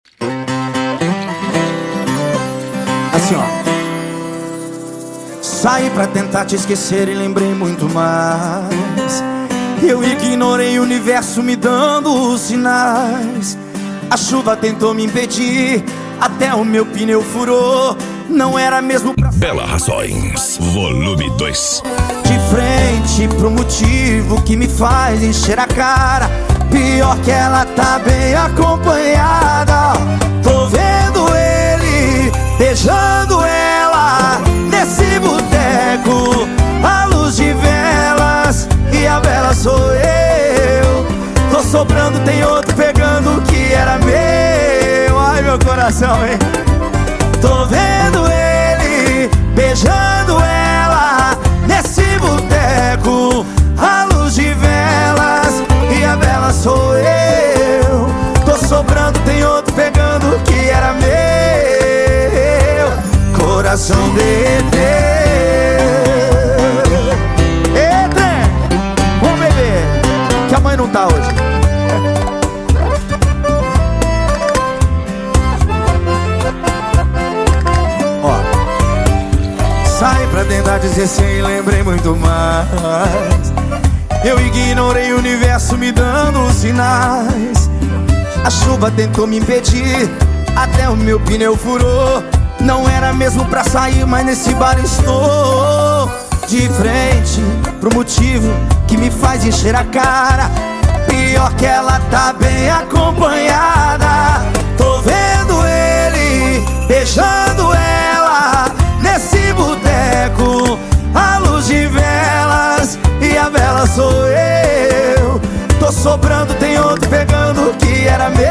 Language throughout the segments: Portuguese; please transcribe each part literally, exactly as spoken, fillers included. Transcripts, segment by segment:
Assim, ó. Saí pra tentar te esquecer e lembrei muito mais. Eu ignorei o universo me dando os sinais. A chuva tentou me impedir, até o meu pneu furou. Não era mesmo pra... Bela Razões, volume dois. De frente pro motivo que me faz encher a cara. Pior que ela tá bem acompanhada. Tô vendo ele beijando ela nesse boteco, a luz de velas, e a vela sou eu. Tô sobrando, tem outro pegando o que era meu. Ai, meu coração, hein? Tô vendo ele beijando ela nesse boteco, a luz de velas, e a vela sou eu. Tô sobrando, tem outro pegando o que era meu. Coração derreteu. Ei, trem, vamos beber, que a mãe não tá hoje. Ó, saí pra tentar dizer sim, lembrei muito mais. Eu ignorei o universo me dando os sinais. A chuva tentou me impedir, até o meu pneu furou. Não era mesmo pra sair, mas nesse bar estou. De frente pro motivo que me faz encher a cara. Pior que ela tá bem acompanhada. Tô vendo ele beijando ela nesse boteco, a luz de velas, e a vela sou eu. Tô sobrando, tem outro pegando o que era meu.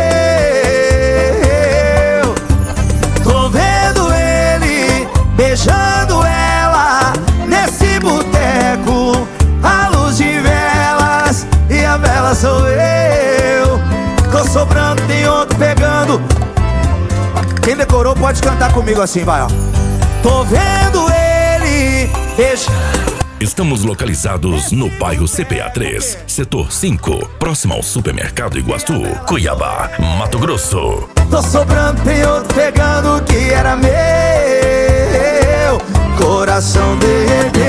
Tô vendo ele beijando ela nesse boteco, a luz de velas, e a vela sou eu. Tô sobrando, tem outro pegando. Quem decorou pode cantar comigo assim, vai, ó. Tô vendo ele beijando. Estamos localizados no bairro C P A três, setor cinco, próximo ao supermercado Iguaçu, Cuiabá, Mato Grosso. Tô sobrando, tem outro pegando o que era meu. Coração derreteu.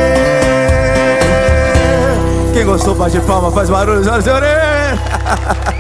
Quem gostou, bate palma, faz barulho, olha, senhores.